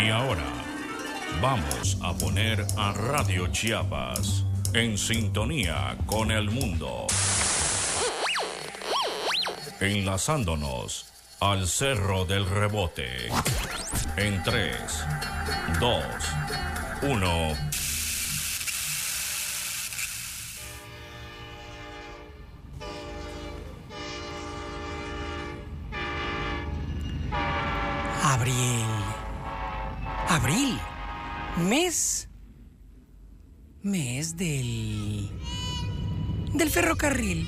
Y ahora vamos a poner a Radio Chiapas en sintonía con el mundo, enlazándonos al Cerro del Rebote en 3, 2, 1. Abril, mes del ferrocarril.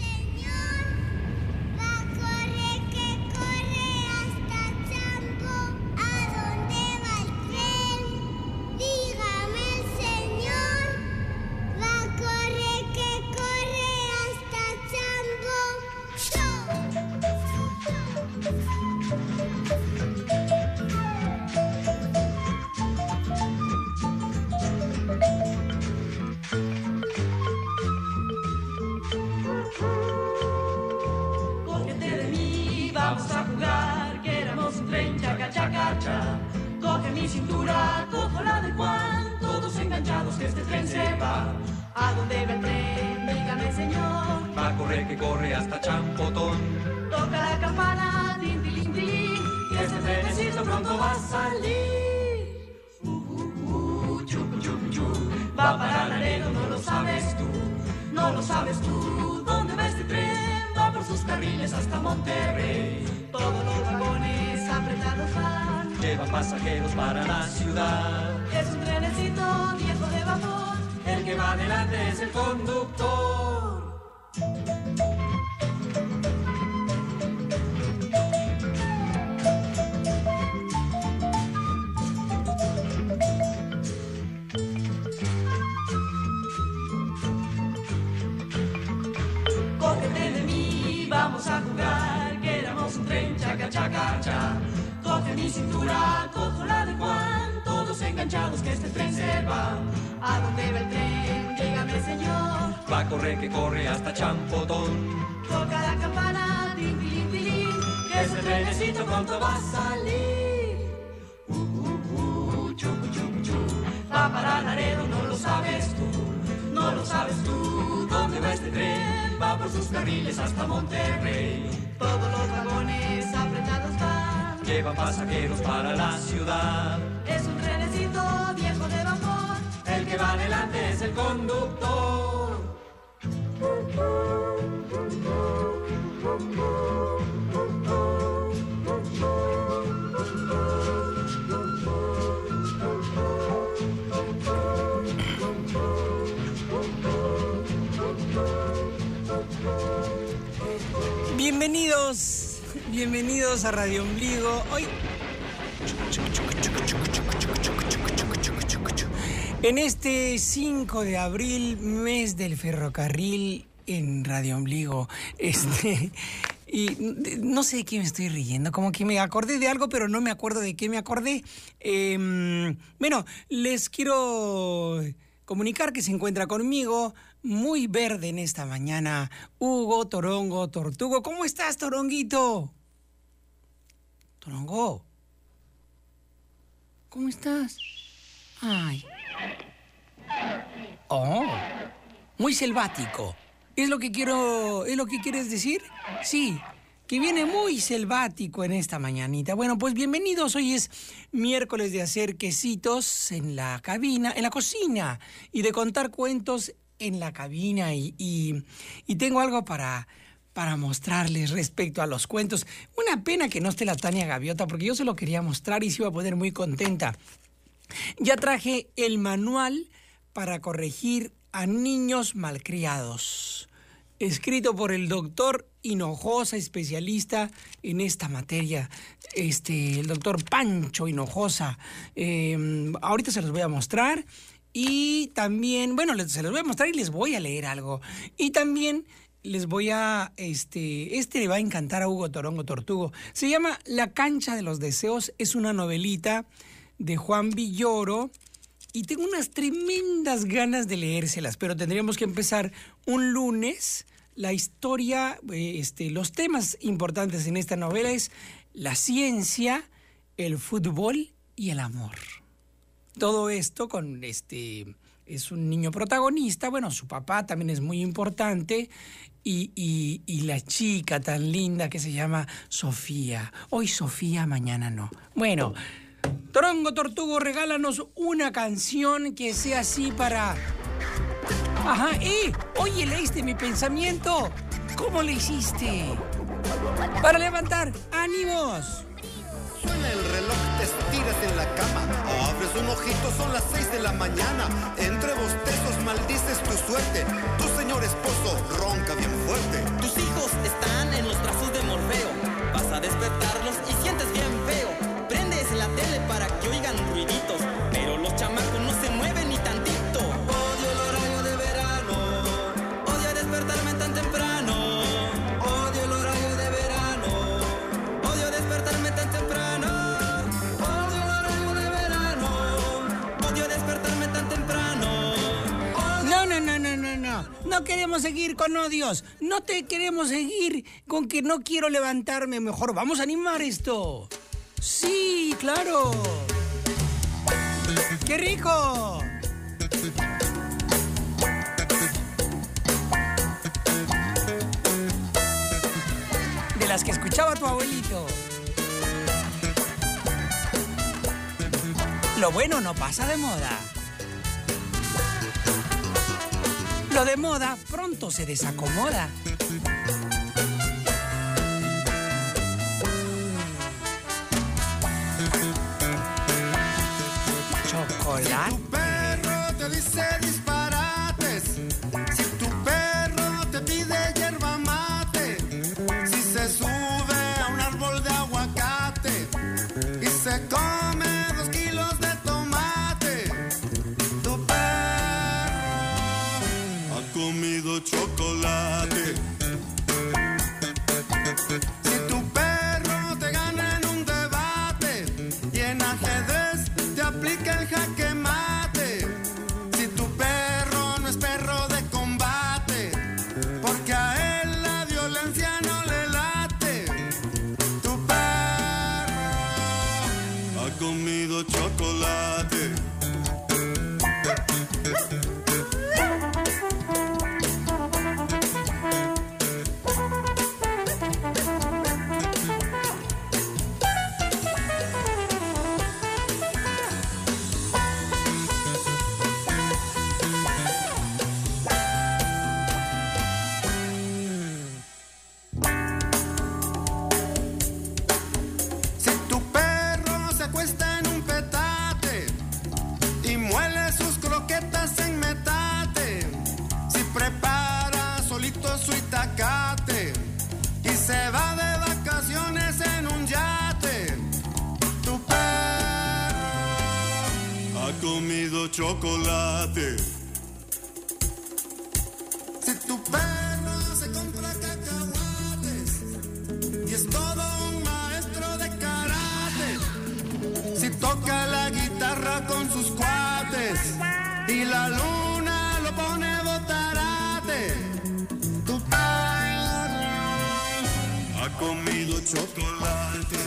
Coge mi cintura, cojo la del Juan, todos enganchados que este tren se va. ¿A dónde va el tren? Dígame, señor. Va a correr que corre hasta Champotón. Toca la campana, tin, tilín, tilín, y este trenecito pronto va a salir. Chup, chup, chup. Va para Laredo, no lo sabes tú, no lo sabes tú. ¿Dónde va este tren? Va por sus carriles hasta Monterrey. Todos los vagones apretados van. Lleva pasajeros para la ciudad. Es un trenecito viejo de vapor. El que va adelante es el conductor. Cógete de mí, vamos a jugar, que éramos un tren, chaca, chaca, cha. Coge mi cintura, cojo la de Juan, todos enganchados que este tren se va. ¿A dónde va el tren? Dígame, señor. Va a correr que corre hasta Champotón. Toca la campana, tin, tilín, tilín, que este trenecito pronto va a salir. Chup, chup, chup. Va para Laredo, no lo sabes tú, no lo sabes tú. ¿Dónde va este tren? Va por sus carriles hasta Monterrey. Todos los vagones apretados van. Lleva pasajeros para la ciudad. Es un trenecito viejo de vapor. El que va adelante es el conductor. Bienvenidos a Radio Ombligo. Hoy en este 5 de abril, mes del ferrocarril en Radio Ombligo. Y no sé de qué me estoy riendo, como que me acordé de algo, pero no me acuerdo de qué me acordé. Bueno, les quiero comunicar que se encuentra conmigo, muy verde en esta mañana, Hugo Torongo Tortugo. ¿Cómo estás, Toronguito? Torongo, ¿cómo estás? Ay. Oh, muy selvático. ¿Es lo que quieres decir? Sí, que viene muy selvático en esta mañanita. Bueno, pues bienvenidos. Hoy es miércoles de hacer quesitos en la cabina, en la cocina, y de contar cuentos en la cabina. Y tengo algo para mostrarles respecto a los cuentos. Una pena que no esté la Tania Gaviota, porque yo se lo quería mostrar y se iba a poner muy contenta. Ya traje el manual para corregir a niños malcriados, escrito por el doctor Hinojosa, especialista en esta materia, el doctor Pancho Hinojosa. Ahorita se los voy a mostrar y también, bueno, se los voy a mostrar y les voy a leer algo. Y también les voy a, le va a encantar a Hugo Torongo Tortugo. Se llama La cancha de los deseos, es una novelita de Juan Villoro. Y tengo unas tremendas ganas de leérselas, pero tendríamos que empezar un lunes. La historia, los temas importantes en esta novela es la ciencia, el fútbol y el amor. Todo esto con es un niño protagonista, bueno, su papá también es muy importante y la chica tan linda que se llama Sofía. Hoy Sofía, mañana no. Bueno, Torongo Tortugo, regálanos una canción que sea así para... Ajá, oye, ¿leíste mi pensamiento? ¿Cómo le hiciste? Para levantar, ánimos. Suena el reloj, te estiras en la cama. Abres un ojito, son las 6 de la mañana. Entre bostezos maldices tu suerte. Tu señor esposo ronca bien fuerte. Tus hijos están en los brazos de Morfeo. Vas a despertarlos y sientes bien feo. Prendes la tele para que oigan ruiditos, pero los chamacos no se mueven ni tantito. Odio el horario de verano. Odio despertarme tan temprano. Odio el horario de verano. Odio despertarme tan temprano. Odio el horario de verano. Odio despertarme tan temprano. No. No queremos seguir con odios. No te queremos seguir con que no quiero levantarme. Mejor vamos a animar esto. Sí, claro. ¡Qué rico! De las que escuchaba tu abuelito. Lo bueno no pasa de moda. Lo de moda pronto se desacomoda. Chocolate. Si tu perro te dice disparates, si tu perro te pide yerba mate, si se sube a un árbol de aguacate y se come 2 kilos de tomate, tu perro ha comido chocolate. Si tu perro te gana en un debate y en ajedrez te aplica el jaque mate, si tu perro no es perro de combate, porque a él la violencia no le late, tu perro ha comido chocolate. Si tu perro se acuesta en un petate y muele sus croquetas en metate, si prepara solito su itacate y se va de vacaciones en un yate, tu perro ha comido chocolate. Si tu perro se compra cacahuates y es todo un maestro de karate, si toca la guitarra con sus cuates y la luna lo pone botarate, tu perro ha comido chocolate.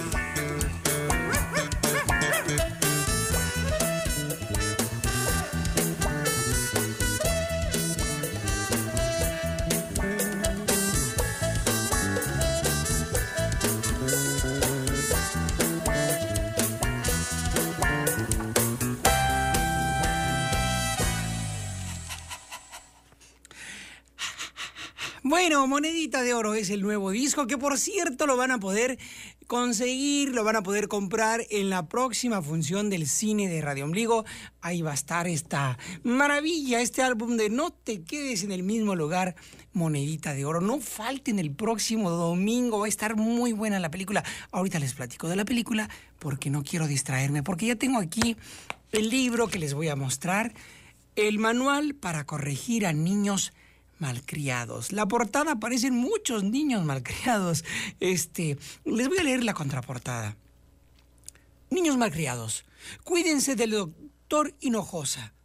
Bueno, Monedita de Oro es el nuevo disco que, por cierto, lo van a poder conseguir, lo van a poder comprar en la próxima función del cine de Radio Ombligo. Ahí va a estar esta maravilla, este álbum de No te quedes en el mismo lugar, Monedita de Oro. No falten el próximo domingo, va a estar muy buena la película. Ahorita les platico de la película porque no quiero distraerme, porque ya tengo aquí el libro que les voy a mostrar, el manual para corregir a niños malcriados. La portada aparecen muchos niños malcriados. Les voy a leer la contraportada. Niños malcriados, cuídense del doctor Hinojosa.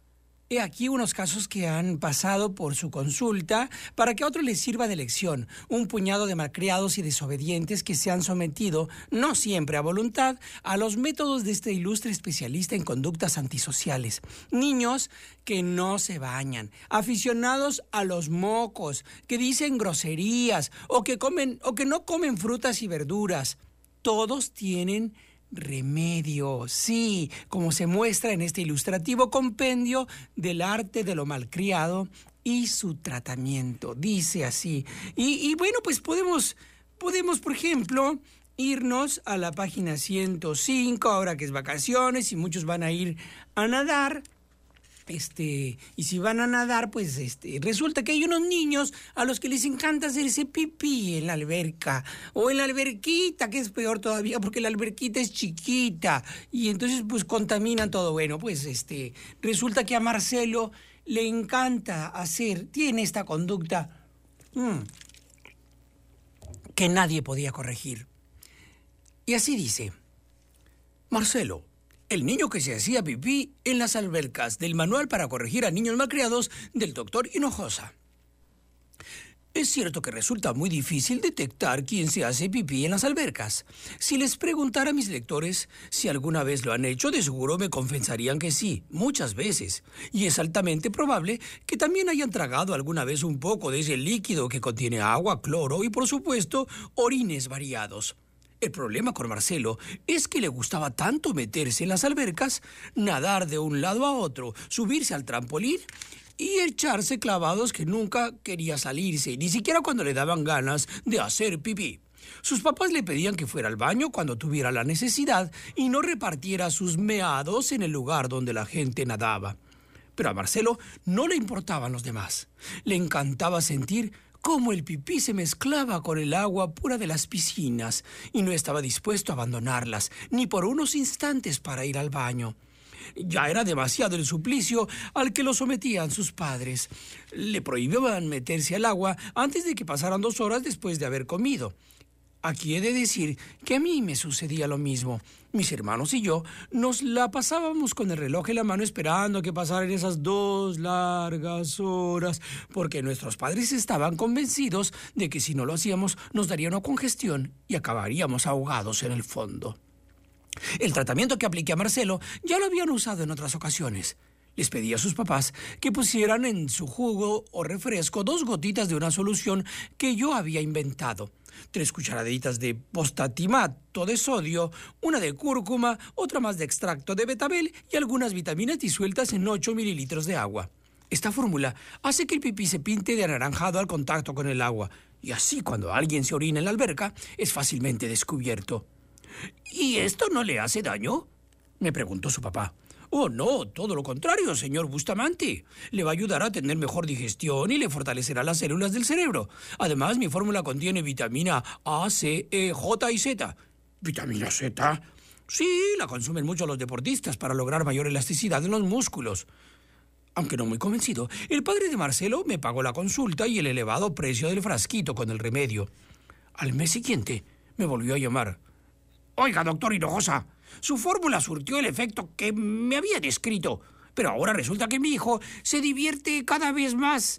He aquí unos casos que han pasado por su consulta para que a otro les sirva de lección. Un puñado de malcriados y desobedientes que se han sometido, no siempre a voluntad, a los métodos de este ilustre especialista en conductas antisociales. Niños que no se bañan, aficionados a los mocos, que dicen groserías o que no comen frutas y verduras. Todos tienen remedio, sí, como se muestra en este ilustrativo compendio del arte de lo malcriado y su tratamiento. Dice así. Y bueno, pues podemos, por ejemplo, irnos a la página 105, ahora que es vacaciones y muchos van a ir a nadar. Y si van a nadar, pues resulta que hay unos niños a los que les encanta hacerse pipí en la alberca o en la alberquita, que es peor todavía porque la alberquita es chiquita y entonces pues contaminan todo. Bueno, pues resulta que a Marcelo le encanta tiene esta conducta que nadie podía corregir. Y así dice: Marcelo, el niño que se hacía pipí en las albercas, del manual para corregir a niños malcriados del doctor Hinojosa. Es cierto que resulta muy difícil detectar quién se hace pipí en las albercas. Si les preguntara a mis lectores si alguna vez lo han hecho, de seguro me confesarían que sí, muchas veces. Y es altamente probable que también hayan tragado alguna vez un poco de ese líquido que contiene agua, cloro y, por supuesto, orines variados. El problema con Marcelo es que le gustaba tanto meterse en las albercas, nadar de un lado a otro, subirse al trampolín y echarse clavados que nunca quería salirse, ni siquiera cuando le daban ganas de hacer pipí. Sus papás le pedían que fuera al baño cuando tuviera la necesidad y no repartiera sus meados en el lugar donde la gente nadaba. Pero a Marcelo no le importaban los demás. Le encantaba sentir cómo el pipí se mezclaba con el agua pura de las piscinas y no estaba dispuesto a abandonarlas, ni por unos instantes para ir al baño. Ya era demasiado el suplicio al que lo sometían sus padres. Le prohibían meterse al agua antes de que pasaran 2 horas después de haber comido. Aquí he de decir que a mí me sucedía lo mismo. Mis hermanos y yo nos la pasábamos con el reloj en la mano esperando que pasaran esas 2 largas horas, porque nuestros padres estaban convencidos de que si no lo hacíamos nos daría una congestión y acabaríamos ahogados en el fondo. El tratamiento que apliqué a Marcelo ya lo habían usado en otras ocasiones. Les pedí a sus papás que pusieran en su jugo o refresco 2 gotitas de una solución que yo había inventado. 3 cucharaditas de postatimato de sodio, 1 de cúrcuma, otra más de extracto de betabel y algunas vitaminas disueltas en 8 mililitros de agua. Esta fórmula hace que el pipí se pinte de anaranjado al contacto con el agua, y así cuando alguien se orina en la alberca es fácilmente descubierto. ¿Y esto no le hace daño?, me preguntó su papá. Oh, no, todo lo contrario, señor Bustamante. Le va a ayudar a tener mejor digestión y le fortalecerá las células del cerebro. Además, mi fórmula contiene vitamina A, C, E, J y Z. ¿Vitamina Z? Sí, la consumen mucho los deportistas para lograr mayor elasticidad en los músculos. Aunque no muy convencido, el padre de Marcelo me pagó la consulta y el elevado precio del frasquito con el remedio. Al mes siguiente, me volvió a llamar. Oiga, doctor Hinojosa, su fórmula surtió el efecto que me había descrito, pero ahora resulta que mi hijo se divierte cada vez más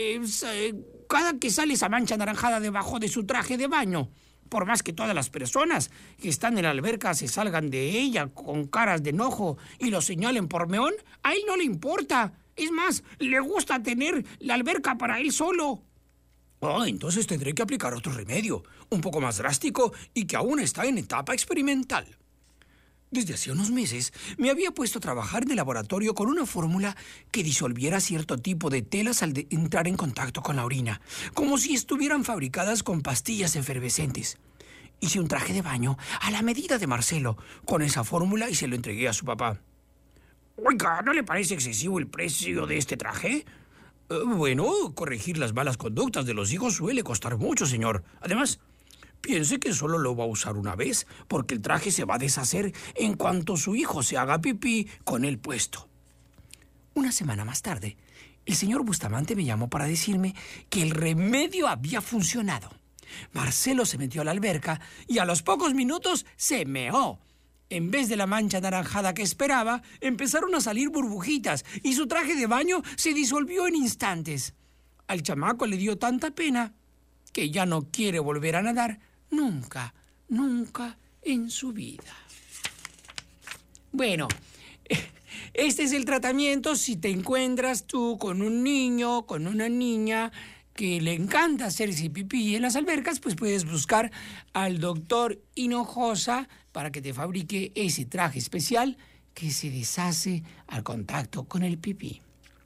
cada que sale esa mancha anaranjada debajo de su traje de baño. Por más que todas las personas que están en la alberca se salgan de ella con caras de enojo y lo señalen por meón, a él no le importa. Es más, le gusta tener la alberca para él solo. Entonces tendré que aplicar otro remedio, un poco más drástico y que aún está en etapa experimental. Desde hace unos meses me había puesto a trabajar en el laboratorio con una fórmula que disolviera cierto tipo de telas al entrar en contacto con la orina, como si estuvieran fabricadas con pastillas efervescentes. Hice un traje de baño a la medida de Marcelo con esa fórmula y se lo entregué a su papá. Oiga, ¿no le parece excesivo el precio de este traje? Bueno, corregir las malas conductas de los hijos suele costar mucho, señor. Además, piense que solo lo va a usar una vez, porque el traje se va a deshacer en cuanto su hijo se haga pipí con él puesto. Una semana más tarde, el señor Bustamante me llamó para decirme que el remedio había funcionado. Marcelo se metió a la alberca y a los pocos minutos se meó. En vez de la mancha anaranjada que esperaba, empezaron a salir burbujitas y su traje de baño se disolvió en instantes. Al chamaco le dio tanta pena que ya no quiere volver a nadar nunca, nunca en su vida. Bueno, este es el tratamiento si te encuentras tú con un niño, con una niña que le encanta hacerse pipí en las albercas, pues puedes buscar al doctor Hinojosa para que te fabrique ese traje especial que se deshace al contacto con el pipí.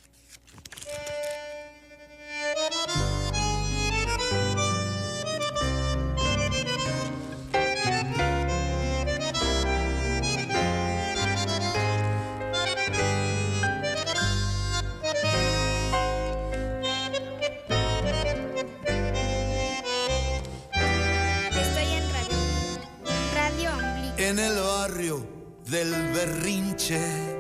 En el barrio del Berrinche,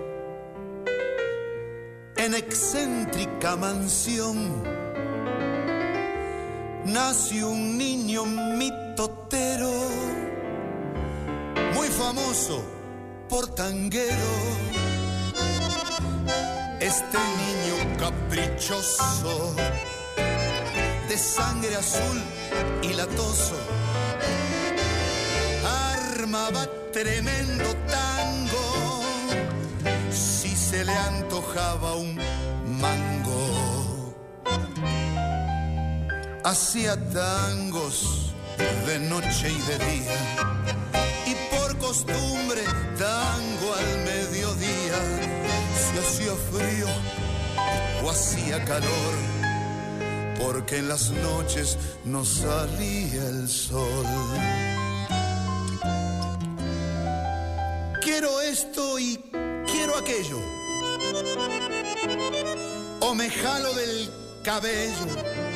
en excéntrica mansión, nació un niño mitotero, muy famoso por tanguero. Este niño caprichoso, de sangre azul y latoso, armaba tremendo tango si se le antojaba un mango. Hacía tangos de noche y de día, y por costumbre tango al mediodía. Si hacía frío o hacía calor, porque en las noches no salía el sol. Quiero esto y quiero aquello, o me jalo del cabello,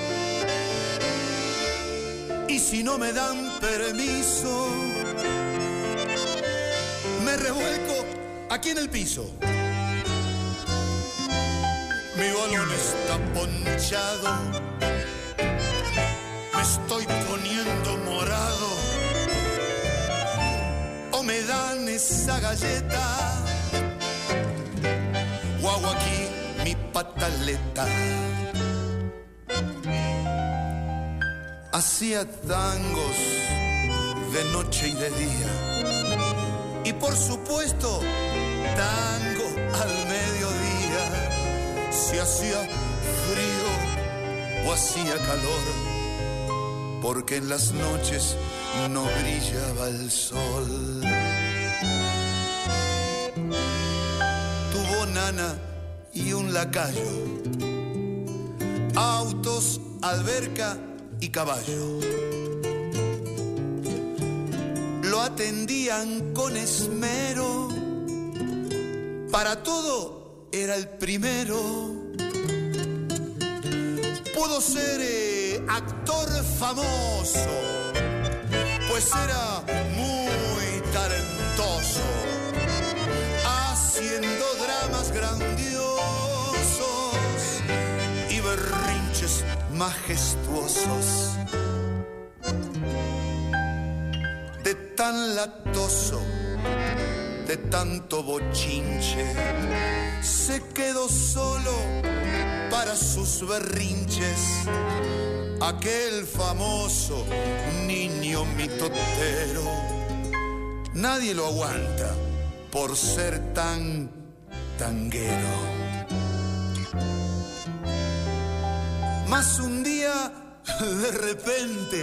y si no me dan permiso, me revuelco aquí en el piso. Mi balón está ponchado, me estoy poniendo morado, o me dan esa galleta, o hago aquí mi pataleta. Hacía tangos de noche y de día, y por supuesto tango al mediodía. Si hacía frío o hacía calor, porque en las noches no brillaba el sol. Tuvo nana y un lacayo, autos, alberca y caballo. Lo atendían con esmero, para todo era el primero. Pudo ser actor famoso, pues era muy talentoso, haciendo dramas grandiosos y berrinches majestuosos. De tan latoso, de tanto bochinche, se quedó solo para sus berrinches, aquel famoso niño mitotero. Nadie lo aguanta por ser tan tanguero. Mas un día, de repente,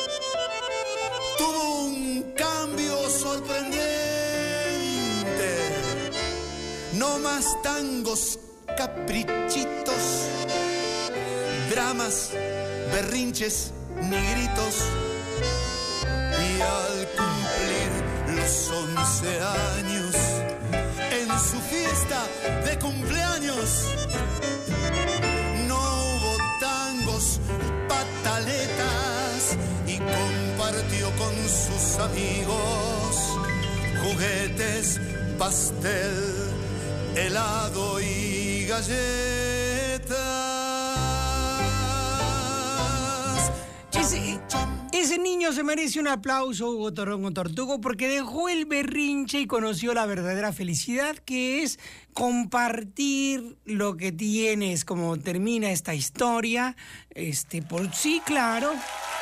tuvo un cambio sorprendente. No más tangos, caprichitos, dramas, berrinches ni gritos. Y al cumplir los 11 años, en su fiesta de cumpleaños, no hubo tangos, pataletas, y compartió con sus amigos juguetes, pastel, helado y galletas. Ese Ese niño se merece un aplauso, Hugo Torongo Tortugo, porque dejó el berrinche y conoció la verdadera felicidad, que es compartir lo que tienes, como termina esta historia. Por sí, claro.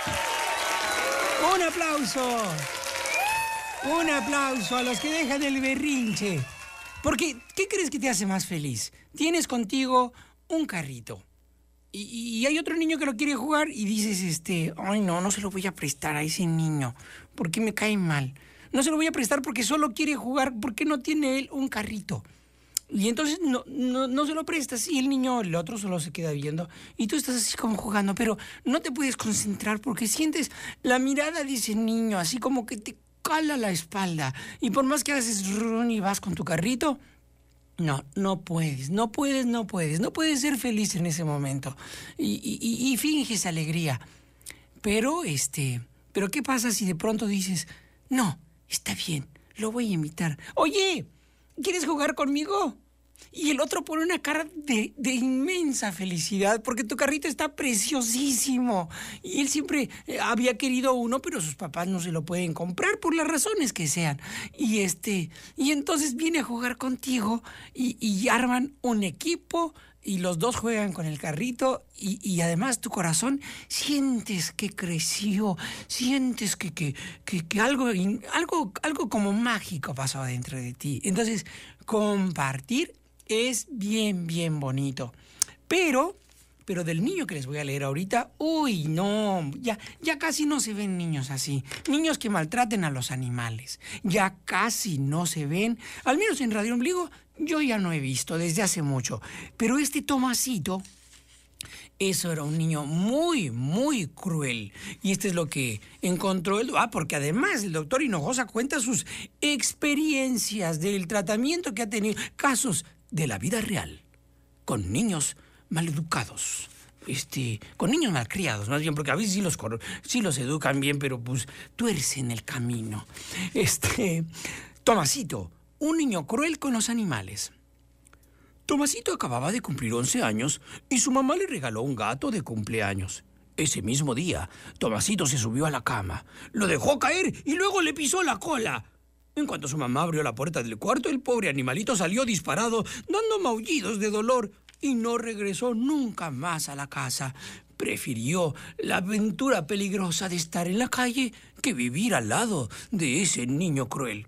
Un aplauso. Un aplauso a los que dejan el berrinche. Porque, ¿qué crees que te hace más feliz? Tienes contigo un carrito. Y hay otro niño que lo quiere jugar y dices, ay, no se lo voy a prestar a ese niño, porque me cae mal. No se lo voy a prestar porque solo quiere jugar, porque no tiene él un carrito. Y entonces no se lo prestas y el otro solo se queda viendo. Y tú estás así como jugando, pero no te puedes concentrar porque sientes la mirada de ese niño, así como que te cala la espalda. Y por más que haces run y vas con tu carrito, no puedes ser feliz en ese momento. Y finges alegría. Pero ¿qué pasa si de pronto dices, no, está bien, lo voy a imitar? Oye, ¿quieres jugar conmigo? Y el otro pone una cara de inmensa felicidad porque tu carrito está preciosísimo. Y él siempre había querido uno, pero sus papás no se lo pueden comprar por las razones que sean. Y entonces viene a jugar contigo y arman un equipo y los dos juegan con el carrito y además tu corazón sientes que creció, sientes que algo como mágico pasó dentro de ti. Entonces, compartir es bien, bien bonito. Pero del niño que les voy a leer ahorita, uy, no, ya casi no se ven niños así. Niños que maltraten a los animales. Ya casi no se ven. Al menos en Radio Ombligo yo ya no he visto desde hace mucho. Pero Tomasito, eso era un niño muy, muy cruel. Y es lo que encontró porque además el doctor Hinojosa cuenta sus experiencias del tratamiento que ha tenido, casos de la vida real, con niños maleducados, con niños malcriados, más bien, porque a veces sí los educan bien, pero pues tuercen el camino. Tomasito, un niño cruel con los animales. Tomasito acababa de cumplir 11 años y su mamá le regaló un gato de cumpleaños. Ese mismo día, Tomasito se subió a la cama, lo dejó caer y luego le pisó la cola. En cuanto su mamá abrió la puerta del cuarto, el pobre animalito salió disparado, dando maullidos de dolor, y no regresó nunca más a la casa. Prefirió la aventura peligrosa de estar en la calle que vivir al lado de ese niño cruel.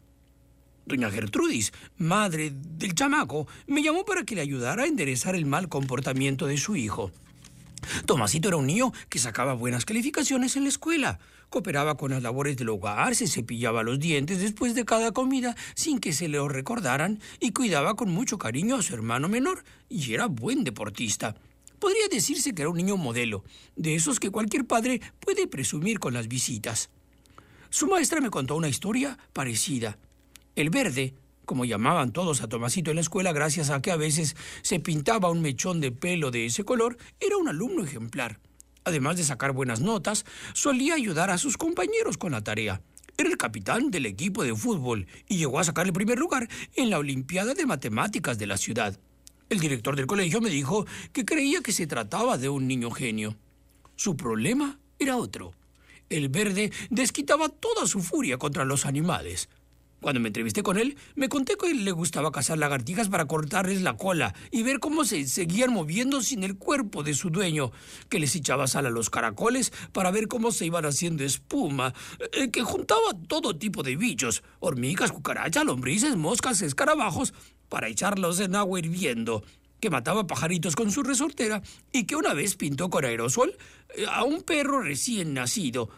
Doña Gertrudis, madre del chamaco, me llamó para que le ayudara a enderezar el mal comportamiento de su hijo. Tomasito era un niño que sacaba buenas calificaciones en la escuela. Cooperaba con las labores del hogar, se cepillaba los dientes después de cada comida sin que se lo recordaran y cuidaba con mucho cariño a su hermano menor y era buen deportista. Podría decirse que era un niño modelo, de esos que cualquier padre puede presumir con las visitas. Su maestra me contó una historia parecida. El Verde, como llamaban todos a Tomasito en la escuela gracias a que a veces se pintaba un mechón de pelo de ese color, era un alumno ejemplar. Además de sacar buenas notas, solía ayudar a sus compañeros con la tarea. Era el capitán del equipo de fútbol y llegó a sacar el primer lugar en la Olimpiada de Matemáticas de la ciudad. El director del colegio me dijo que creía que se trataba de un niño genio. Su problema era otro. El Verde desquitaba toda su furia contra los animales. Cuando me entrevisté con él, me conté que a él le gustaba cazar lagartijas para cortarles la cola y ver cómo se seguían moviendo sin el cuerpo de su dueño, que les echaba sal a los caracoles para ver cómo se iban haciendo espuma, que juntaba todo tipo de bichos, hormigas, cucarachas, lombrices, moscas, escarabajos, para echarlos en agua hirviendo, que mataba pajaritos con su resortera y que una vez pintó con aerosol a un perro recién nacido,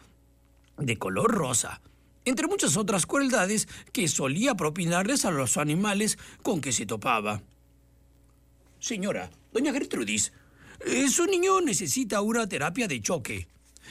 de color rosa, entre muchas otras crueldades que solía propinarles a los animales con que se topaba. Señora, doña Gertrudis, su niño necesita una terapia de choque.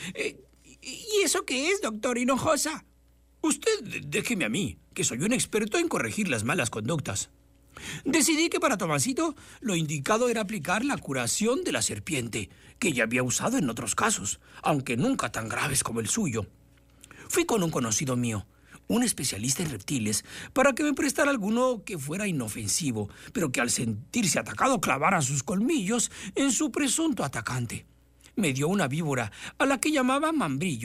¿Y eso qué es, doctor Hinojosa? Usted déjeme a mí, que soy un experto en corregir las malas conductas. Decidí que para Tomasito lo indicado era aplicar la curación de la serpiente, que ya había usado en otros casos, aunque nunca tan graves como el suyo. Fui con un conocido mío, un especialista en reptiles, para que me prestara alguno que fuera inofensivo, pero que al sentirse atacado clavara sus colmillos en su presunto atacante. Me dio una víbora, a la que llamaba Mambrillo,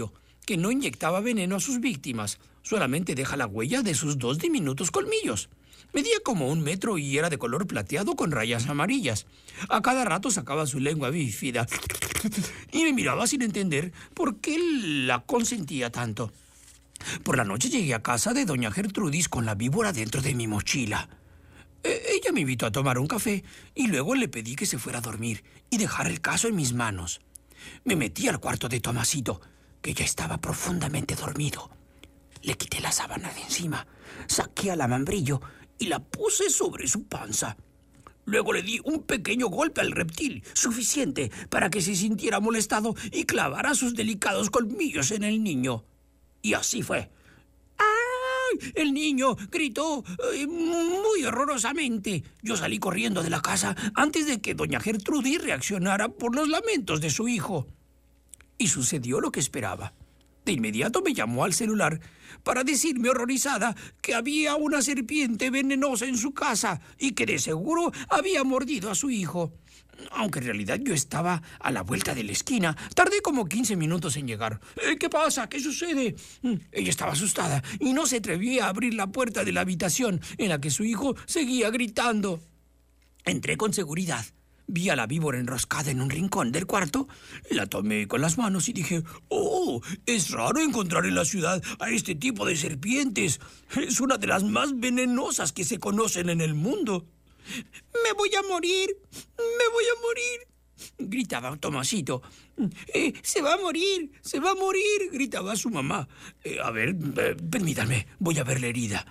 que no inyectaba veneno a sus víctimas, solamente deja la huella de sus 2 diminutos colmillos. Medía como 1 metro y era de color plateado con rayas amarillas. A cada rato sacaba su lengua bífida y me miraba sin entender por qué la consentía tanto. Por la noche llegué a casa de doña Gertrudis con la víbora dentro de mi mochila. Ella me invitó a tomar un café y luego le pedí que se fuera a dormir y dejar el caso en mis manos. Me metí al cuarto de Tomasito, que ya estaba profundamente dormido. Le quité la sábana de encima, saqué al Amambrillo y la puse sobre su panza. Luego le di un pequeño golpe al reptil, suficiente para que se sintiera molestado y clavara sus delicados colmillos en el niño. Y así fue. ¡Ay! El niño gritó muy horrorosamente. Yo salí corriendo de la casa antes de que doña Gertrudis reaccionara por los lamentos de su hijo. Y sucedió lo que esperaba. De inmediato me llamó al celular para decirme horrorizada que había una serpiente venenosa en su casa y que de seguro había mordido a su hijo. Aunque en realidad yo estaba a la vuelta de la esquina. Tardé como 15 minutos en llegar. ¿Qué pasa? ¿Qué sucede? Ella estaba asustada y no se atrevía a abrir la puerta de la habitación en la que su hijo seguía gritando. Entré con seguridad. Vi a la víbora enroscada en un rincón del cuarto, la tomé con las manos y dije, ¡oh! Es raro encontrar en la ciudad a este tipo de serpientes. Es una de las más venenosas que se conocen en el mundo. ¡Me voy a morir! ¡Me voy a morir! Gritaba Tomasito. ¡Se va a morir! ¡Se va a morir! Gritaba su mamá. Permítanme, voy a ver la herida.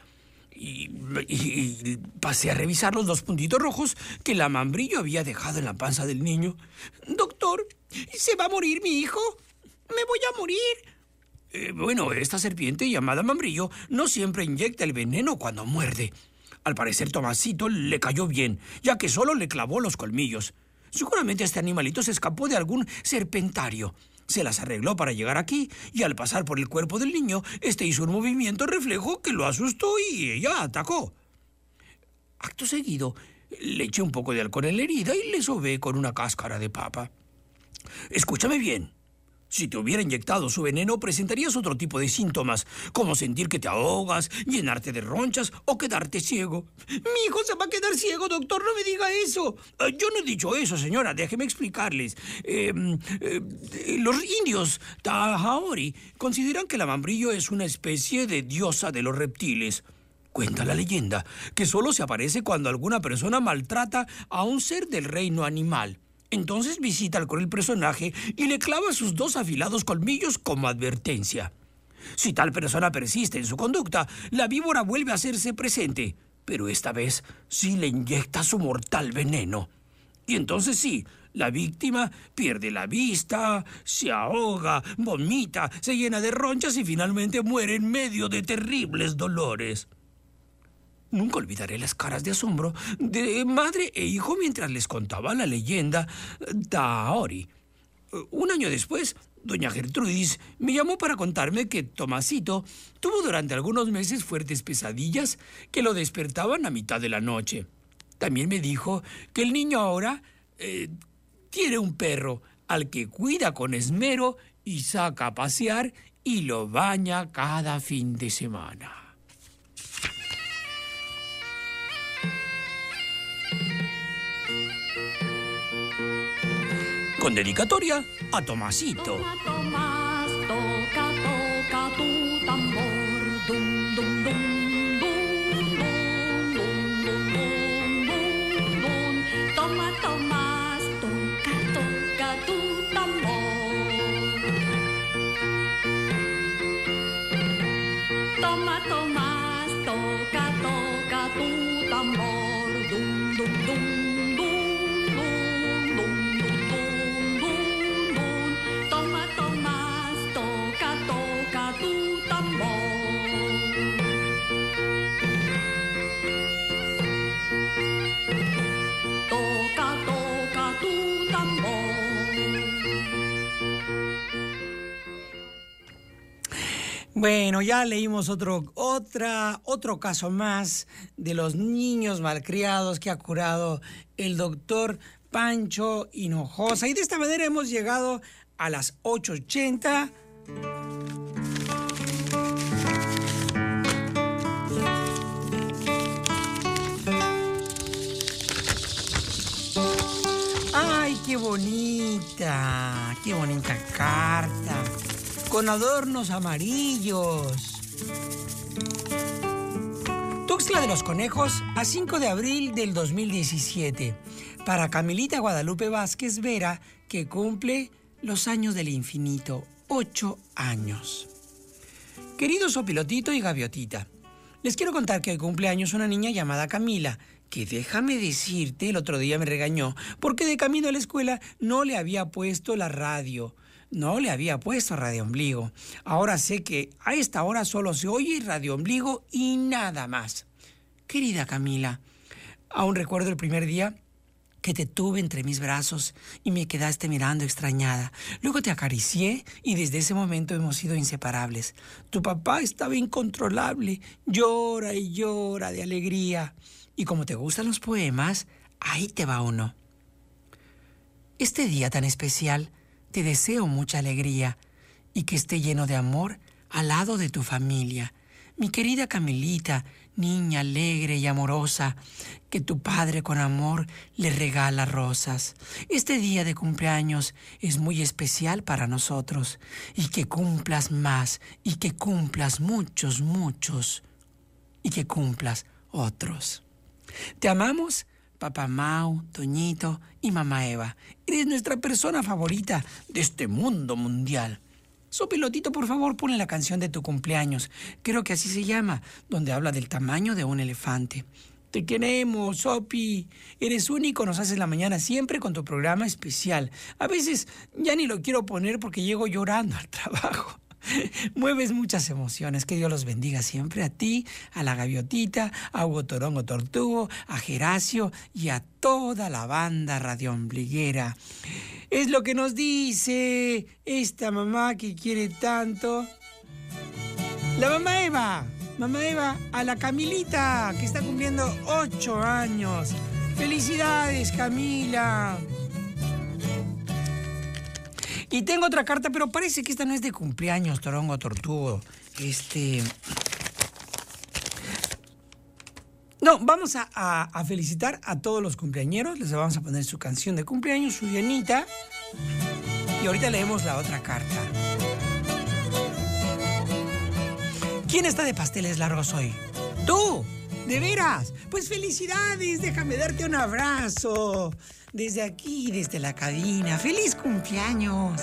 Y pasé a revisar los 2 puntitos rojos que el Amambrillo había dejado en la panza del niño. Doctor, ¿se va a morir mi hijo? ¡Me voy a morir! Esta serpiente llamada Amambrillo no siempre inyecta el veneno cuando muerde. Al parecer Tomasito le cayó bien, ya que solo le clavó los colmillos. Seguramente este animalito se escapó de algún serpentario. Se las arregló para llegar aquí y al pasar por el cuerpo del niño, este hizo un movimiento reflejo que lo asustó y ella atacó. Acto seguido, le eché un poco de alcohol en la herida y le sobé con una cáscara de papa. Escúchame bien. Si te hubiera inyectado su veneno, presentarías otro tipo de síntomas, como sentir que te ahogas, llenarte de ronchas o quedarte ciego. Mi hijo se va a quedar ciego, doctor, no me diga eso. Yo no he dicho eso, señora, déjeme explicarles. Los indios Tahaori consideran que el Amambrillo es una especie de diosa de los reptiles. Cuenta la leyenda que solo se aparece cuando alguna persona maltrata a un ser del reino animal. Entonces visita al cruel personaje y le clava sus 2 afilados colmillos como advertencia. Si tal persona persiste en su conducta, la víbora vuelve a hacerse presente, pero esta vez sí le inyecta su mortal veneno. Y entonces sí, la víctima pierde la vista, se ahoga, vomita, se llena de ronchas y finalmente muere en medio de terribles dolores. Nunca olvidaré las caras de asombro de madre e hijo mientras les contaba la leyenda Tahaori. Un año después, doña Gertrudis me llamó para contarme que Tomasito tuvo durante algunos meses fuertes pesadillas que lo despertaban a mitad de la noche. También me dijo que el niño ahora tiene un perro al que cuida con esmero y saca a pasear y lo baña cada fin de semana. Con dedicatoria a Tomasito. Toma, Tomás, toca, toca tu tambor. Dum, dum, dum, dum, dum, dum, dum, dum, dum. Toma, Tomás, toca, toca tu tambor. Toma, Tomás, toca, toca tu tambor. Dum, dum, dum. Bueno, ya leímos otro caso más de los niños malcriados que ha curado el doctor Pancho Hinojosa. Y de esta manera hemos llegado a las 8:80 ¡Ay, qué bonita carta! Con adornos amarillos. Tuxtla de los Conejos, a 5 de abril del 2017. Para Camilita Guadalupe Vázquez Vera, que cumple los años del infinito, 8 años. Queridos Sopilotito y Gaviotita, les quiero contar que hoy cumple años una niña llamada Camila, que déjame decirte, el otro día me regañó porque de camino a la escuela no le había puesto la radio. No le había puesto Radio Ombligo. Ahora sé que a esta hora solo se oye Radio Ombligo y nada más. Querida Camila, aún recuerdo el primer día que te tuve entre mis brazos y me quedaste mirando extrañada. Luego te acaricié y desde ese momento hemos sido inseparables. Tu papá estaba incontrolable, llora y llora de alegría. Y como te gustan los poemas, ahí te va uno. Este día tan especial, te deseo mucha alegría y que esté lleno de amor al lado de tu familia. Mi querida Camilita, niña alegre y amorosa, que tu padre con amor le regala rosas. Este día de cumpleaños es muy especial para nosotros. Y que cumplas más, y que cumplas muchos, y que cumplas otros. Te amamos, Papá Mau, Toñito y Mamá Eva. Eres nuestra persona favorita de este mundo mundial. Sopilotito, por favor, ponle la canción de tu cumpleaños. Creo que así se llama, donde habla del tamaño de un elefante. Te queremos, Sopi. Eres único, nos haces la mañana siempre con tu programa especial. A veces ya ni lo quiero poner porque llego llorando al trabajo. Mueves muchas emociones. Que Dios los bendiga siempre a ti, a la Gaviotita, a Hugo Torongo Tortugo, a Geracio y a toda la banda radioombliguera. Es lo que nos dice esta mamá que quiere tanto. La mamá Eva. Mamá Eva, a la Camilita, que está cumpliendo 8 años. ¡Felicidades, Camila! Y tengo otra carta, pero parece que esta no es de cumpleaños, Torongo Tortugo. No, vamos a felicitar a todos los cumpleañeros. Les vamos a poner su canción de cumpleaños, su llenita. Y ahorita leemos la otra carta. ¿Quién está de pasteles largos hoy? ¡Tú! ¿De veras? Pues felicidades, déjame darte un abrazo. Desde aquí, desde la cabina. ¡Feliz cumpleaños!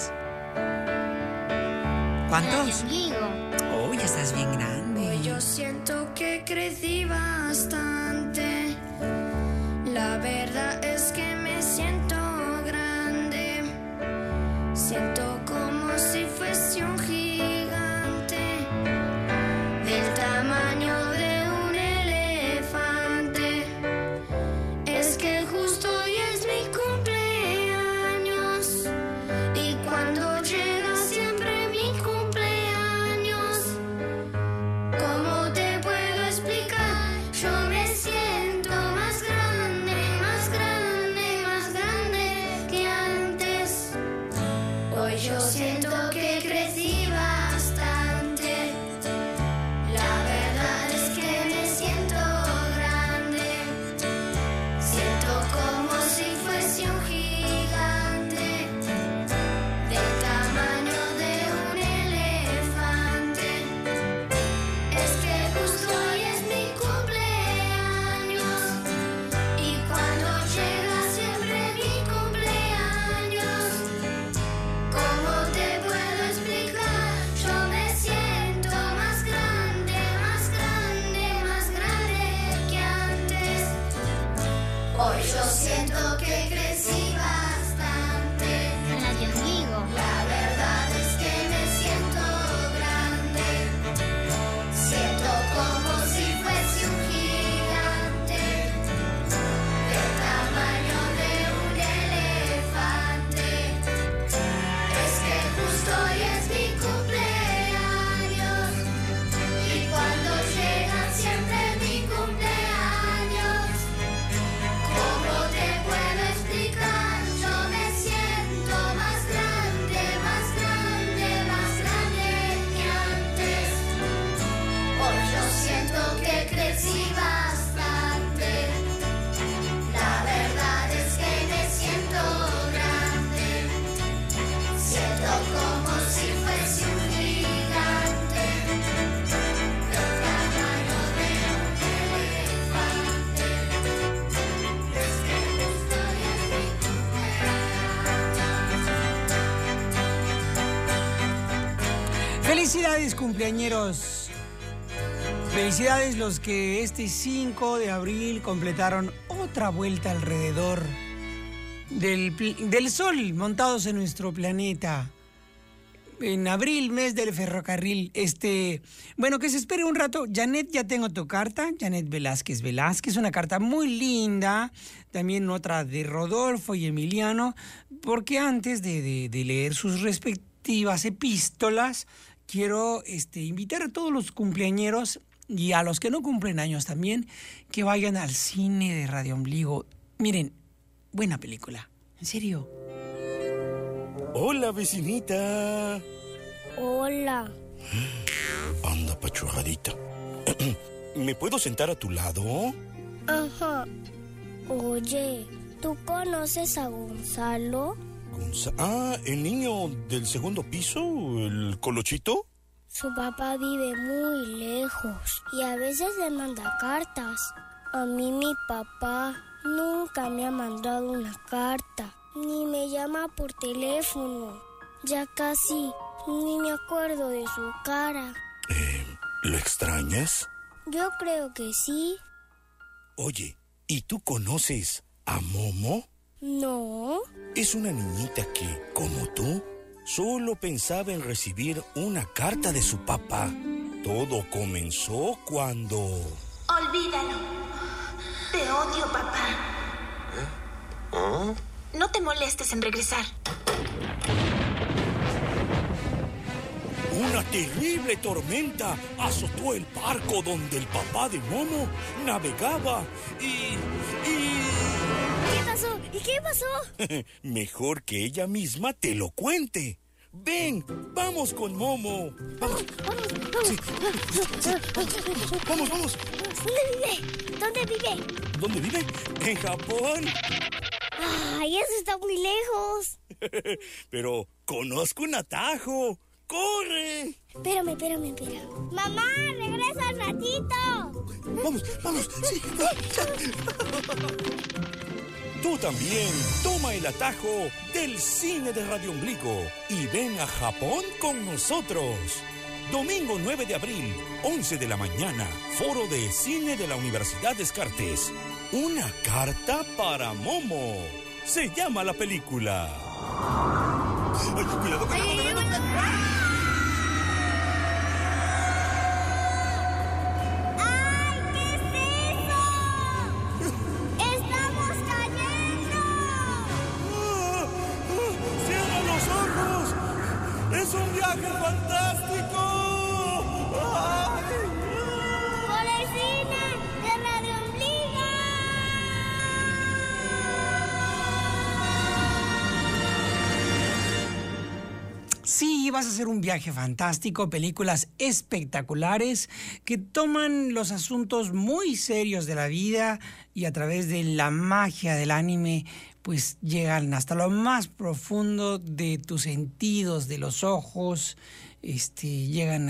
¿Cuántos? Oh, ya estás bien grande. Hoy yo siento que crecí bastante. La verdad es que me siento grande. Siento como si fuese un gigante, del tamaño de un elefante. Es que justo hoy es mi cumpleaños, y cuando llega siempre mi cumpleaños, ¿cómo te puedo explicar? Yo me siento más grande, más grande, más grande que antes. Hoy yo siento que crecí bastante. La verdad es que me siento grande. Siento como si fuese un gigante, del tamaño de un elefante. Es que justo hoy es mi cumpleaños, y cuando llega siempre mi cumpleaños, ¿cómo te puedo explicar? Yo me siento más grande, más grande, más grande que antes. Hoy yo siento que crecí bastante. La verdad es que me siento grande. Siento como si fuese un gigante, del tamaño de un elefante. Es que justo hoy es mi cumpleaños, y cuando llega siempre mi cumpleaños, ¿cómo te puedo explicar? Felicidades, cumpleañeros. Felicidades los que este 5 de abril completaron otra vuelta alrededor del Sol, montados en nuestro planeta. En abril, mes del ferrocarril. Bueno, que se espere un rato. Janet, ya tengo tu carta. Janet Velázquez, una carta muy linda. También otra de Rodolfo y Emiliano. Porque antes de leer sus respectivas epístolas, quiero invitar a todos los cumpleañeros y a los que no cumplen años también, que vayan al cine de Radio Ombligo. Miren, buena película. En serio. Hola, vecinita. Hola. Anda, pachurradita. ¿Me puedo sentar a tu lado? Ajá. Oye, ¿tú conoces a Gonzalo? ¿El niño del segundo piso? ¿El colochito? Su papá vive muy lejos y a veces le manda cartas. A mí mi papá nunca me ha mandado una carta, ni me llama por teléfono. Ya casi ni me acuerdo de su cara. ¿Lo extrañas? Yo creo que sí. Oye, ¿y tú conoces a Momo? No. Es una niñita que, como tú, solo pensaba en recibir una carta de su papá. Todo comenzó cuando... Olvídalo. Te odio, papá. No te molestes en regresar. Una terrible tormenta azotó el barco donde el papá de Momo navegaba y... ¿Qué pasó? ¿Y qué pasó? Mejor que ella misma te lo cuente. Ven, vamos con Momo. Vamos. Sí. Vamos. ¿Dónde vive? ¿Dónde vive? ¿En Japón? Ay, eso está muy lejos. Pero conozco un atajo. ¡Corre! Espérame. ¡Mamá, regresa al ratito! Vamos. Sí. Tú también toma el atajo del cine de Radio Ombligo y ven a Japón con nosotros. Domingo 9 de abril, 11 de la mañana, Foro de Cine de la Universidad Descartes. Una carta para Momo. Se llama la película. Ay, cuidado. ¡Es un viaje fantástico! ¡Ay! ¡Por el cine de Radio Ombligo! Sí, vas a hacer un viaje fantástico, películas espectaculares que toman los asuntos muy serios de la vida y a través de la magia del anime pues llegan hasta lo más profundo de tus sentidos, de los ojos, llegan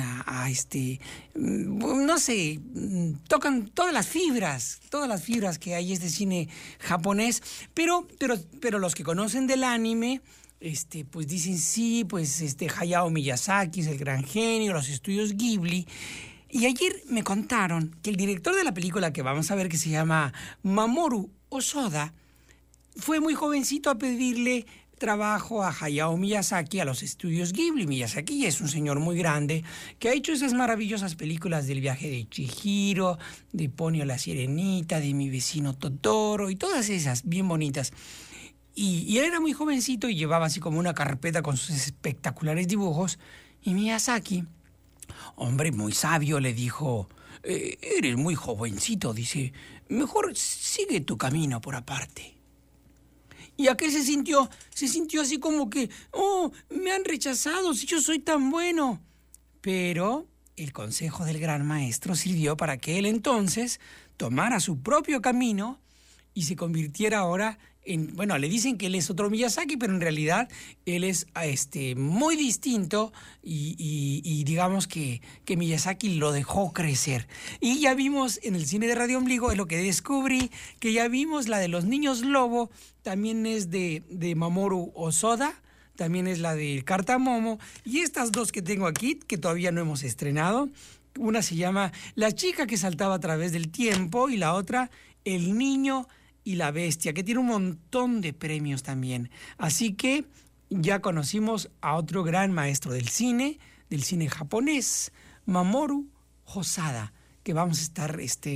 no sé, tocan todas las fibras que hay este cine japonés, pero los que conocen del anime, pues dicen sí, pues Hayao Miyazaki es el gran genio, los estudios Ghibli. Y ayer me contaron que el director de la película que vamos a ver, que se llama Mamoru Hosoda, fue muy jovencito a pedirle trabajo a Hayao Miyazaki, a los estudios Ghibli. Miyazaki es un señor muy grande que ha hecho esas maravillosas películas del viaje de Chihiro, de Ponyo la Sirenita, de Mi vecino Totoro y todas esas bien bonitas. Y él era muy jovencito y llevaba así como una carpeta con sus espectaculares dibujos. Y Miyazaki, hombre muy sabio, le dijo: eres muy jovencito, dice, mejor sigue tu camino por aparte. Y aquel se sintió así como que, me han rechazado si yo soy tan bueno. Pero el consejo del gran maestro sirvió para que él entonces tomara su propio camino y se convirtiera ahora en, bueno, le dicen que él es otro Miyazaki, pero en realidad él es muy distinto y digamos que Miyazaki lo dejó crecer. Y ya vimos en el cine de Radio Ombligo, es lo que descubrí, que ya vimos la de los niños lobo, también es de Mamoru Hosoda, también es la de Carta a Momo. Y estas dos que tengo aquí, que todavía no hemos estrenado, una se llama La chica que saltaba a través del tiempo y la otra El niño y la bestia, que tiene un montón de premios también. Así que ya conocimos a otro gran maestro del cine japonés, Mamoru Hosoda, que vamos a estar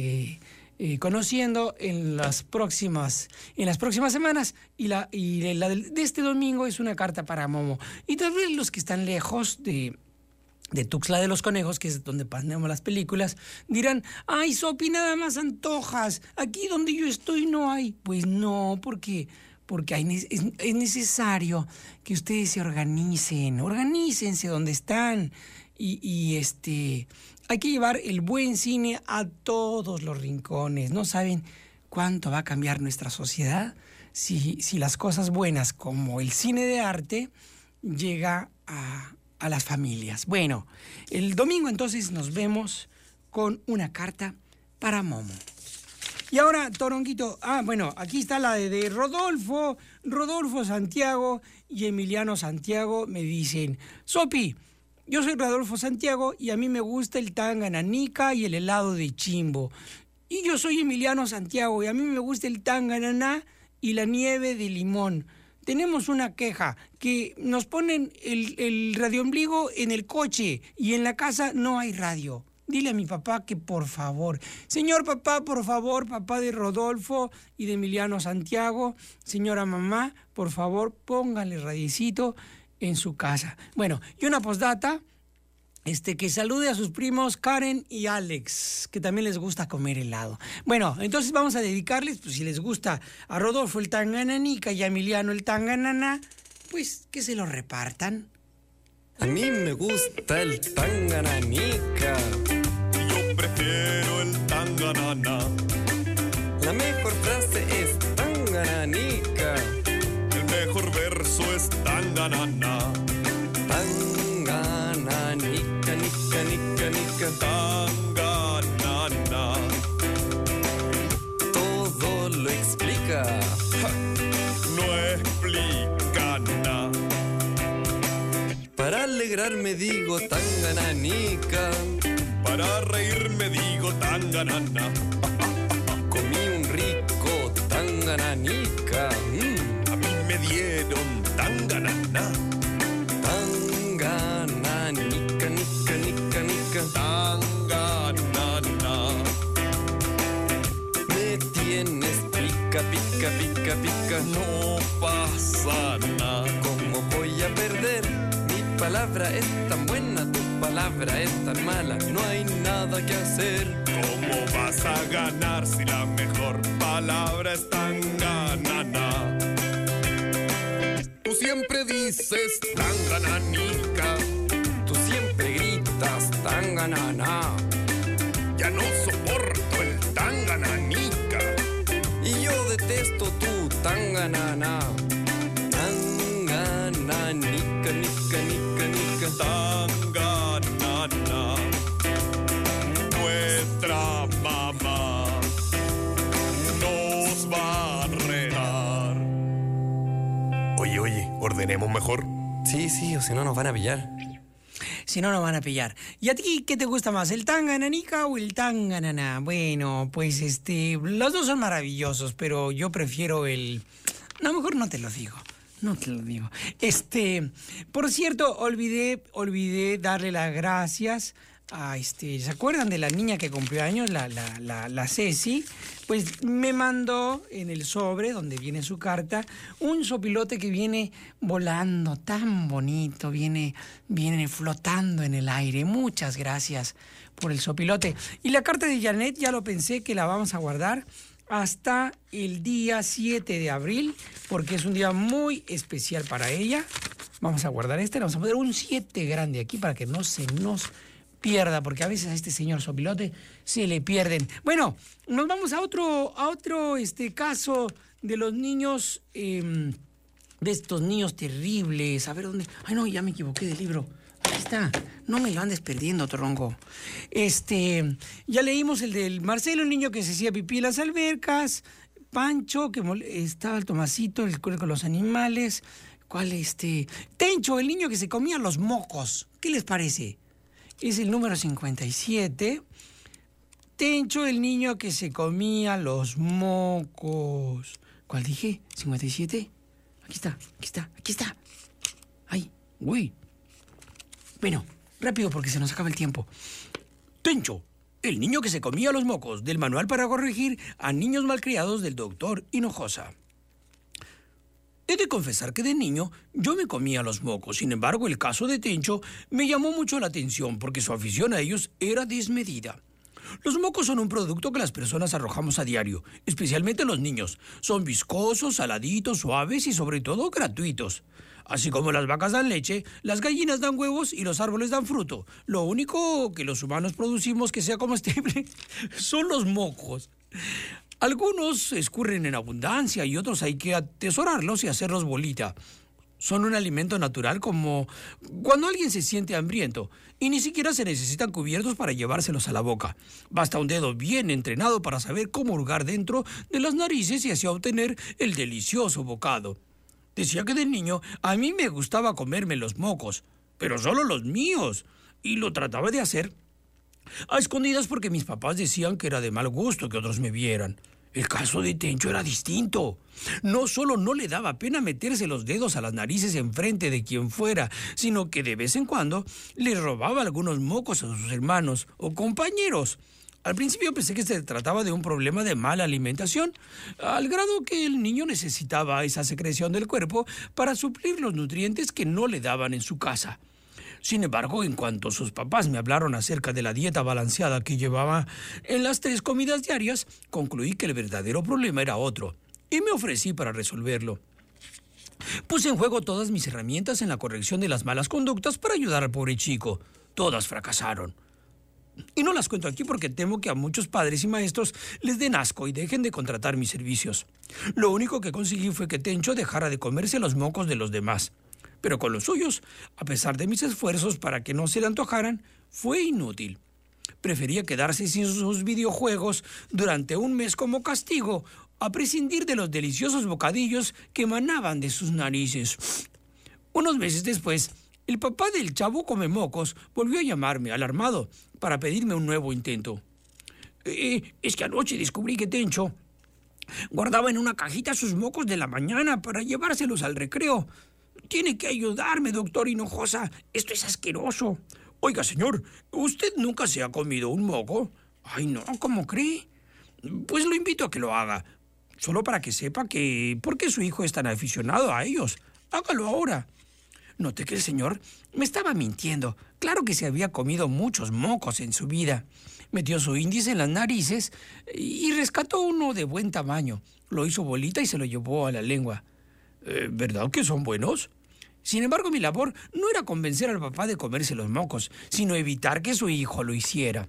conociendo en las próximas semanas. Y la de este domingo es Una carta para Momo. Y tal vez los que están lejos de Tuxtla de los Conejos, que es donde ponemos las películas, dirán: ay, Sopi, nada más antojas, aquí donde yo estoy no hay. Pues no, porque es necesario que ustedes se organícense donde están y hay que llevar el buen cine a todos los rincones. No saben cuánto va a cambiar nuestra sociedad si las cosas buenas como el cine de arte llega a las familias. Bueno, el domingo entonces nos vemos con Una carta para Momo. Y ahora, Toronguito, bueno, aquí está la de Rodolfo Santiago y Emiliano Santiago. Me dicen: Sopi, yo soy Rodolfo Santiago y a mí me gusta el tangananica y el helado de Chimbo. Y yo soy Emiliano Santiago y a mí me gusta el tangananá y la nieve de limón. Tenemos una queja, que nos ponen el radioombligo en el coche y en la casa no hay radio. Dile a mi papá que por favor, señor papá, por favor, papá de Rodolfo y de Emiliano Santiago, señora mamá, por favor, póngale radiecito en su casa. Bueno, y una postdata, que salude a sus primos Karen y Alex, que también les gusta comer helado. Bueno, entonces vamos a dedicarles, pues si les gusta a Rodolfo el tangananica y a Emiliano el tangananá, pues que se lo repartan. A mí me gusta el tangananica. Yo prefiero el tangananá. La mejor frase es tangananica. El mejor verso es tangananá. Tangananica, nica, nica, nica. Tangananá. Todo lo explica. Ja, no explica nada. Para alegrarme digo tangananica. Para reírme digo tangananá. Comí un rico tangananica. A mí me dieron tangananá. Tangananica, nica, nica, nica. Tangananá. Me tienes pica, pica, pica, pica. No pasa nada. ¿Cómo voy a perder? Mi palabra es tan buena, tu palabra es tan mala. No hay nada que hacer. ¿Cómo vas a ganar si la mejor palabra es tangananá? Tú siempre dices tangananica. Tú siempre gritas tangananá. Ya no soporto el tangananica. Y yo detesto tu tangananá. Tangananica, nica, nica, nica. Tangananá. Nuestra mamá nos va a retar. Oye, ordenemos mejor. Sí, o si no nos van a pillar. Si no, nos van a pillar. ¿Y a ti qué te gusta más, el tangananica o el tangananá? Bueno, pues los dos son maravillosos, pero yo prefiero el... No, mejor no te lo digo. Por cierto, olvidé darle las gracias a ¿se acuerdan de la niña que cumplió años, la Ceci? Pues me mandó en el sobre donde viene su carta un sopilote que viene volando tan bonito, viene flotando en el aire. Muchas gracias por el sopilote. Y la carta de Janet ya lo pensé que la vamos a guardar hasta el día 7 de abril, porque es un día muy especial para ella. Vamos a guardar le vamos a poner un 7 grande aquí para que no se nos pierda, porque a veces a este señor sopilote se le pierden. Bueno, nos vamos a otro caso de los niños, de estos niños terribles. A ver dónde. Ay, no, ya me equivoqué del libro. Aquí está. No me lo andes perdiendo, Torongo. Ya leímos el del Marcelo, el niño que se hacía pipí en las albercas. Pancho, que estaba el Tomasito, el con los animales. ¿Cuál Tencho, el niño que se comía los mocos. ¿Qué les parece? Es el número 57. Tencho, el niño que se comía los mocos. ¿Cuál dije? ¿57? Aquí está. Ay, uy. Bueno, rápido porque se nos acaba el tiempo. Tencho, el niño que se comía los mocos, del manual para corregir a niños malcriados del doctor Hinojosa. He de confesar que de niño yo me comía los mocos. Sin embargo, el caso de Tencho me llamó mucho la atención porque su afición a ellos era desmedida. Los mocos son un producto que las personas arrojamos a diario, especialmente los niños. Son viscosos, saladitos, suaves y sobre todo gratuitos. Así como las vacas dan leche, las gallinas dan huevos y los árboles dan fruto. Lo único que los humanos producimos que sea comestible son los mocos. Algunos escurren en abundancia y otros hay que atesorarlos y hacerlos bolita. Son un alimento natural como cuando alguien se siente hambriento y ni siquiera se necesitan cubiertos para llevárselos a la boca. Basta un dedo bien entrenado para saber cómo hurgar dentro de las narices y así obtener el delicioso bocado. Decía que de niño a mí me gustaba comerme los mocos, pero solo los míos, y lo trataba de hacer a escondidas porque mis papás decían que era de mal gusto que otros me vieran. El caso de Tencho era distinto. No solo no le daba pena meterse los dedos a las narices enfrente de quien fuera, sino que de vez en cuando le robaba algunos mocos a sus hermanos o compañeros. Al principio pensé que se trataba de un problema de mala alimentación, al grado que el niño necesitaba esa secreción del cuerpo para suplir los nutrientes que no le daban en su casa. Sin embargo, en cuanto sus papás me hablaron acerca de la dieta balanceada que llevaba en las 3 comidas diarias, concluí que el verdadero problema era otro, y me ofrecí para resolverlo. Puse en juego todas mis herramientas en la corrección de las malas conductas para ayudar al pobre chico. Todas fracasaron. Y no las cuento aquí porque temo que a muchos padres y maestros les den asco y dejen de contratar mis servicios. Lo único que conseguí fue que Tencho dejara de comerse los mocos de los demás. Pero con los suyos, a pesar de mis esfuerzos para que no se le antojaran, fue inútil. Prefería quedarse sin sus videojuegos durante un mes como castigo a prescindir de los deliciosos bocadillos que emanaban de sus narices. Unos meses después, el papá del chavo come mocos volvió a llamarme, alarmado, para pedirme un nuevo intento. Es que anoche descubrí que Tencho guardaba en una cajita sus mocos de la mañana para llevárselos al recreo. Tiene que ayudarme, doctor Hinojosa. Esto es asqueroso. Oiga, señor, ¿usted nunca se ha comido un moco? Ay, no, ¿cómo cree? Pues lo invito a que lo haga. Solo para que sepa por qué su hijo es tan aficionado a ellos. Hágalo ahora. Noté que el señor me estaba mintiendo. Claro que se había comido muchos mocos en su vida. Metió su índice en las narices y rescató uno de buen tamaño. Lo hizo bolita y se lo llevó a la lengua. ¿Verdad que son buenos? Sin embargo, mi labor no era convencer al papá de comerse los mocos, sino evitar que su hijo lo hiciera.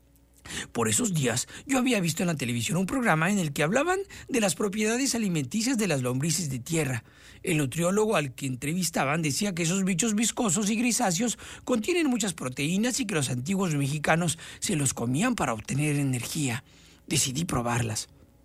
Por esos días, yo había visto en la televisión un programa en el que hablaban de las propiedades alimenticias de las lombrices de tierra. El nutriólogo al que entrevistaban decía que esos bichos viscosos y grisáceos contienen muchas proteínas y que los antiguos mexicanos se los comían para obtener energía. Decidí probarlas.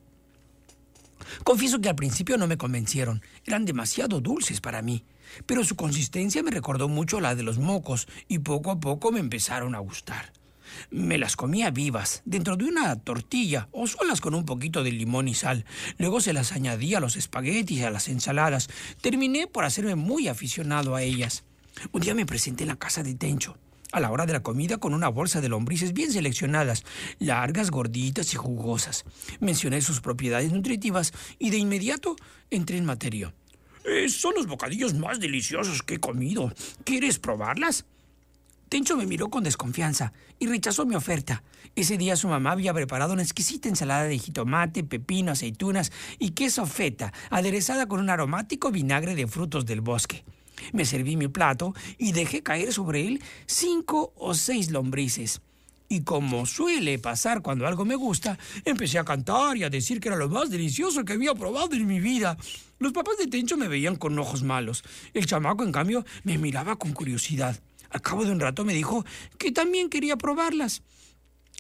Confieso que al principio no me convencieron. Eran demasiado dulces para mí. Pero su consistencia me recordó mucho a la de los mocos y poco a poco me empezaron a gustar. Me las comía vivas, dentro de una tortilla o solas con un poquito de limón y sal. Luego se las añadía a los espaguetis y a las ensaladas. Terminé por hacerme muy aficionado a ellas. Un día me presenté en la casa de Tencho, a la hora de la comida, con una bolsa de lombrices bien seleccionadas, largas, gorditas y jugosas. Mencioné sus propiedades nutritivas y de inmediato entré en materia. Son los bocadillos más deliciosos que he comido. ¿Quieres probarlas? Tencho me miró con desconfianza y rechazó mi oferta. Ese día su mamá había preparado una exquisita ensalada de jitomate, pepino, aceitunas y queso feta, aderezada con un aromático vinagre de frutos del bosque. Me serví mi plato y dejé caer sobre él 5 o 6 lombrices. Y como suele pasar cuando algo me gusta, empecé a cantar y a decir que era lo más delicioso que había probado en mi vida. Los papás de Tencho me veían con ojos malos. El chamaco, en cambio, me miraba con curiosidad. Al cabo de un rato me dijo que también quería probarlas.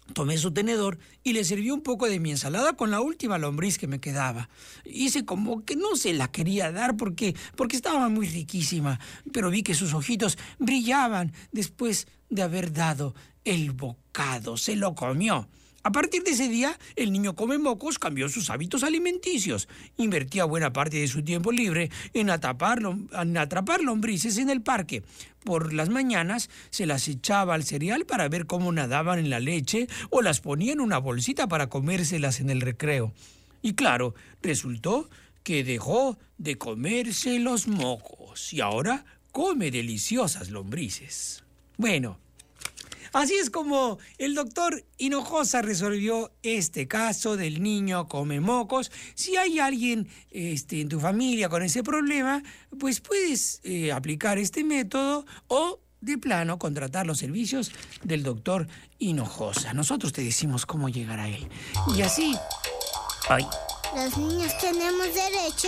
Tomé su tenedor y le serví un poco de mi ensalada con la última lombriz que me quedaba. Hice como que no se la quería dar porque estaba muy riquísima, pero vi que sus ojitos brillaban después de haber dado el bocado. Se lo comió. A partir de ese día, el niño Comemocos cambió sus hábitos alimenticios. Invertía buena parte de su tiempo libre en atrapar lombrices en el parque. Por las mañanas se las echaba al cereal para ver cómo nadaban en la leche o las ponía en una bolsita para comérselas en el recreo. Y claro, resultó que dejó de comerse los mocos y ahora come deliciosas lombrices. Bueno, así es como el doctor Hinojosa resolvió este caso del niño Comemocos. Si hay alguien en tu familia con ese problema, pues puedes aplicar este método o, de plano, contratar los servicios del doctor Hinojosa. Nosotros te decimos cómo llegar a él. Y así... ¡Ay! Los niños tenemos derecho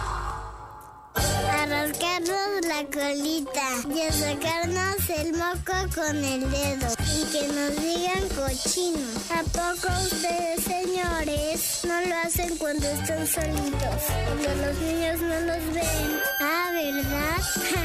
a rascarnos la colita y a sacarnos el moco con el dedo y que nos digan cochinos. ¿A poco ustedes, señores, no lo hacen cuando están solitos? Cuando los niños no los ven. Ah, ¿verdad?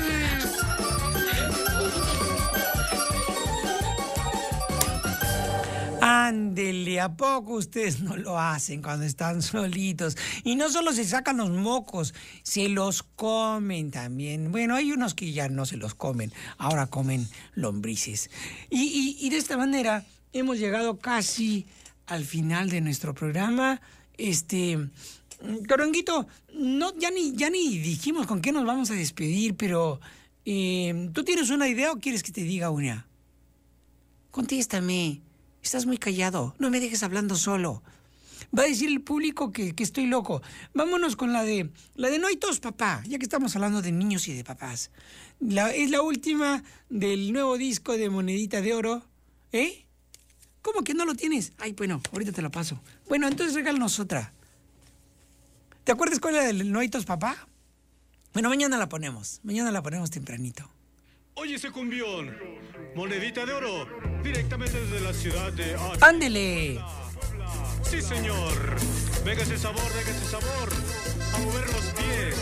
Ándele, ¿a poco ustedes no lo hacen cuando están solitos? Y no solo se sacan los mocos, se los comen también. Bueno, hay unos que ya no se los comen, ahora comen lombrices. Y de esta manera hemos llegado casi al final de nuestro programa. Toronguito, no, ya ni dijimos con qué nos vamos a despedir, pero ¿tú tienes una idea o quieres que te diga una? Contéstame. Estás muy callado. No me dejes hablando solo. Va a decir el público que estoy loco. Vámonos con la de No hay tos, papá, ya que estamos hablando de niños y de papás. Es la última del nuevo disco de Monedita de Oro. ¿Eh? ¿Cómo que no lo tienes? Ay, bueno, ahorita te lo paso. Bueno, entonces regálanos otra. ¿Te acuerdas cuál era del No hay tos, papá? Bueno, mañana la ponemos. Mañana la ponemos tempranito. Oye ese cumbión, Monedita de Oro, directamente desde la ciudad de... ¡Ándele! Sí, señor. Venga ese sabor, a mover los pies.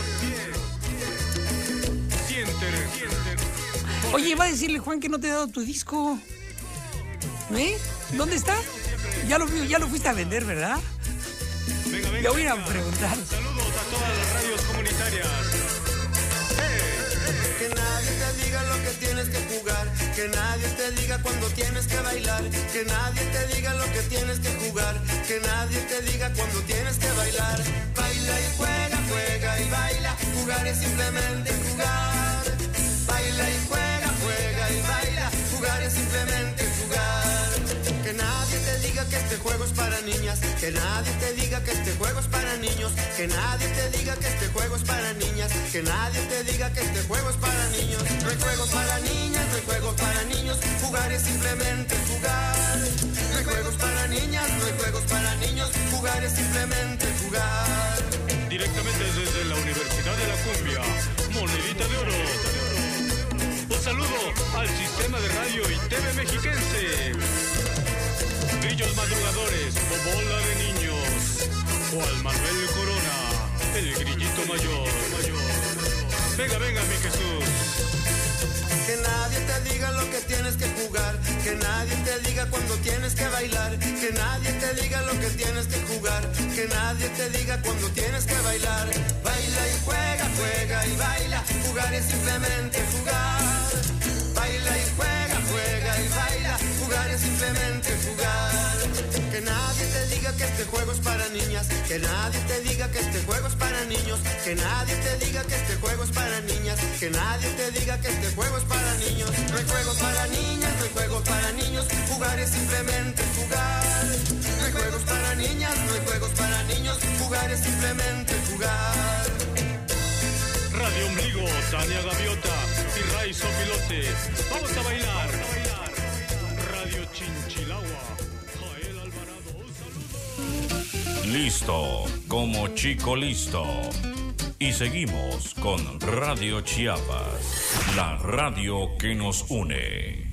Siente. Oye, va a decirle Juan que no te he dado tu disco. ¿Eh? ¿Dónde está? Ya lo fuiste a vender, ¿verdad? Venga. Ya voy a preguntar. Saludos a todas las radios comunitarias. Que nadie te diga lo que tienes que jugar, que nadie te diga cuando tienes que bailar, que nadie te diga lo que tienes que jugar, que nadie te diga cuando tienes que bailar. Baila y juega y baila, jugar es simplemente jugar. Baila y juega y baila, jugar es simplemente jugar. Que nadie te diga que este juego es para niñas, que nadie te diga que este juego es para niños, que nadie te diga que este juego es para niñas, que nadie te diga que este juego es para niños. No hay juegos para niñas, no hay juegos para niños, jugar es simplemente jugar. No hay juegos para niñas, no hay juegos para niños, jugar es simplemente jugar. Directamente desde la Universidad de la Cumbia, Monedita de Oro. Un saludo al sistema de radio y TV mexiquense. Grillos madrugadores, bobola de niños, o al Manuel Corona, el grillito mayor. Venga, mi Jesús. Que nadie te diga lo que tienes que jugar, que nadie te diga cuando tienes que bailar, que nadie te diga lo que tienes que jugar, que nadie te diga cuando tienes que bailar. Baila y juega y baila, jugar es simplemente jugar. Baila y juega y baila, jugar es simplemente jugar. Que nadie te diga que este juego es para niñas, que nadie te diga que este juego es para niños, que nadie te diga que este juego es para niñas, que nadie te diga que este juego es para niños. No hay juegos para niñas, no hay juegos para niños, jugar es simplemente jugar. No hay juegos para niñas, no hay juegos para niños, jugar es simplemente jugar. Radio Ombligo, Tania Gaviota y Raizo Pilote. Vamos a bailar. Radio Chinchilagua, Jael Alvarado. Un saludo. Listo, como chico listo. Y seguimos con Radio Chiapas, la radio que nos une.